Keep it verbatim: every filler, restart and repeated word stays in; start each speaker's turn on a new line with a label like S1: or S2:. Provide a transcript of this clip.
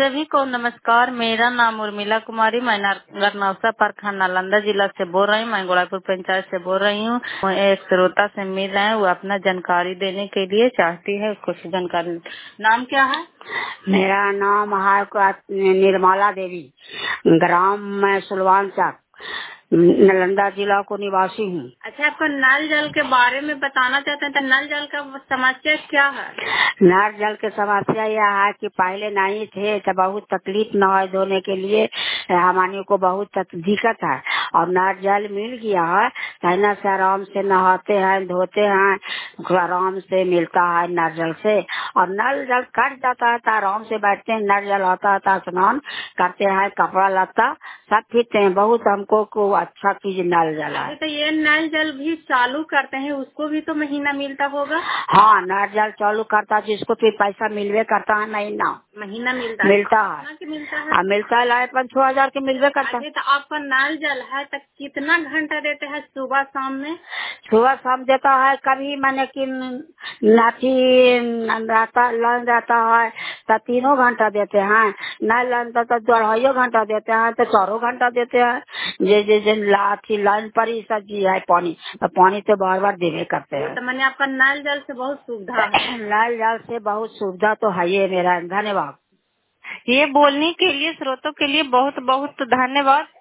S1: सभी को नमस्कार। मेरा नाम उर्मिला कुमारी, मैं नरनौसा प्रखंड नालंदा जिला से बोल रही हूँ। मैं गोड़ापुर पंचायत से बोल रही हूँ। एक श्रोता से मिल रहे हैं, वो अपना जानकारी देने के लिए चाहती है, कुछ जानकारी। नाम क्या है?
S2: मेरा नाम है निर्मला देवी, ग्राम में सुलवान चक, नालंदा जिला को निवासी हूँ।
S1: अच्छा, आपको नल जल के बारे में बताना चाहते हैं, तो नल जल का समस्या क्या है?
S2: नल जल की समस्या यह है कि पहले नहीं थे तो बहुत तकलीफ न हो धोने के लिए, हमारे को बहुत दिक्कत है। और नल जल मिल गया है, कहना से आराम से नहाते हैं, धोते हैं, आराम से मिलता है नल जल से। और नल जल कट जाता है तो आराम से बैठते हैं, नल जल आता है तो स्नान करते हैं, कपड़ा लत्ता सब फिरते हैं। बहुत हमको को अच्छा चीज नल जल है।
S1: तो ये नल जल भी चालू करते हैं, उसको भी तो महीना मिलता होगा?
S2: हाँ, नल जल चालू करता है जिसको फिर पैसा मिलवे करता है, महीना
S1: महीना मिलता
S2: मिलता
S1: है।
S2: है,
S1: मिलता है
S2: हाँ, मिलता है लाए पाँच छह हजार के मिलवे करता है।
S1: तो आपका नल जल है तो कितना घंटा देते हैं सुबह शाम में?
S2: सुबह शाम देता है, कभी मैंने कि नाची रहता लन रहता है तो तीनों घंटा देते हैं, न लन तो दो घंटा देते हैं, तो चारों घंटा देते हैं। जे जे लाठी लाइन पर ही सब्जी है पानी, तो पानी तो बार बार देवे करते हैं।
S1: तो मैंने आपका नल जल से बहुत सुविधा है।
S2: नल जल से बहुत सुविधा तो है ये मेरा। धन्यवाद।
S1: ये बोलने के लिए श्रोतों के लिए बहुत बहुत धन्यवाद।